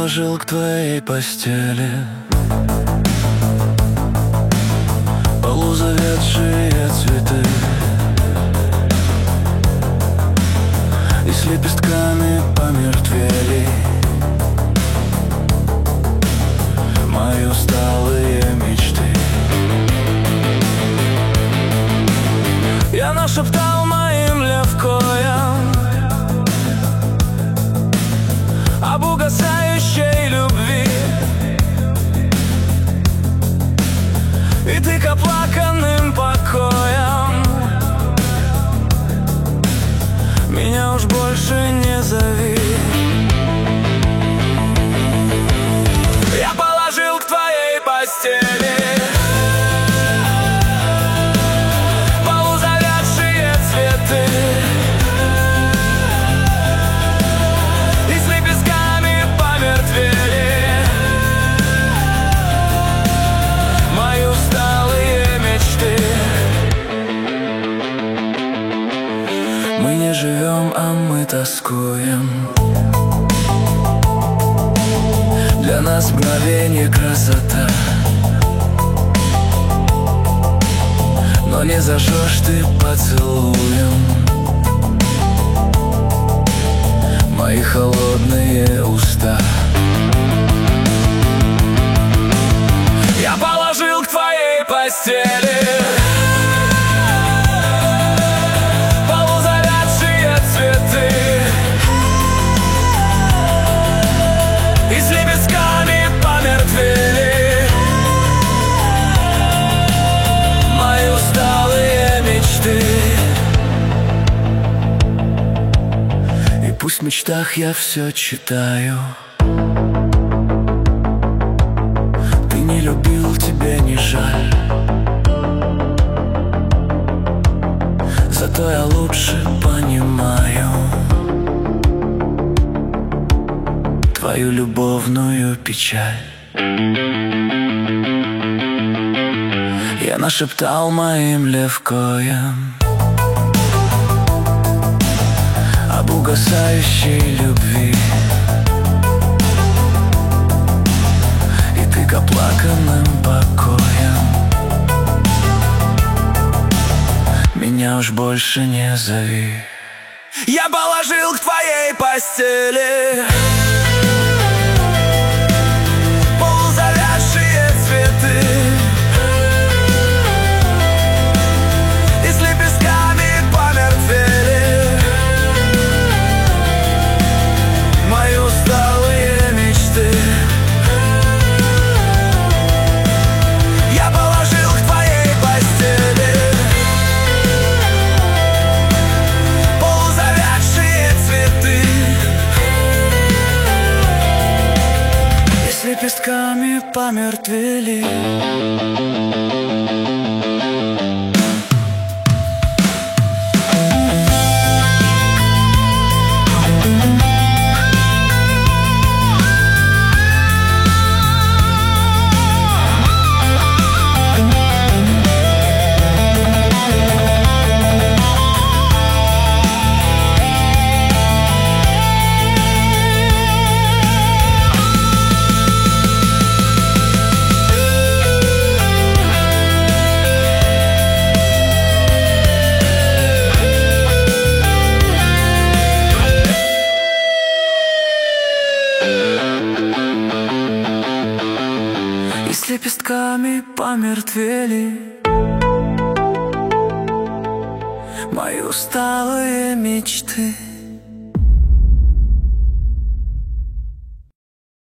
положил к твоей постели полузавядшие цветы, и с лепестками помертвели мои усталые мечты. Я нашептал моим левкоям об угасающей любви, и ты к оплаканным покоям меня уж больше не зови. Я положил к твоей постели полузавядшие цветы, и с лепестками помертвели мои усталые мечты. Мы не живем, а мы тоскуем. Для нас мгновенье красота, но не зажжешь ты поцелуем мои холодные уста. Я положил к твоей постели полузавядшие цветы, и с лепестками помертвели мои усталые мечты. И пусть в мечтах я все читаю: ты не любил, тебе не жаль, зато я лучше понимаю твою любовную печаль. Я нашептал моим левкоям об угасающей любви, и ты к оплаканным покоям меня уж больше не зови. Я положил к твоей постели полузавядшие цветы, и с лепестками помертвели мои усталые мечты. Я положил к твоей постели полузавядшие цветы, и с лепестками помертвели. И с лепестками помертвели мои усталые мечты.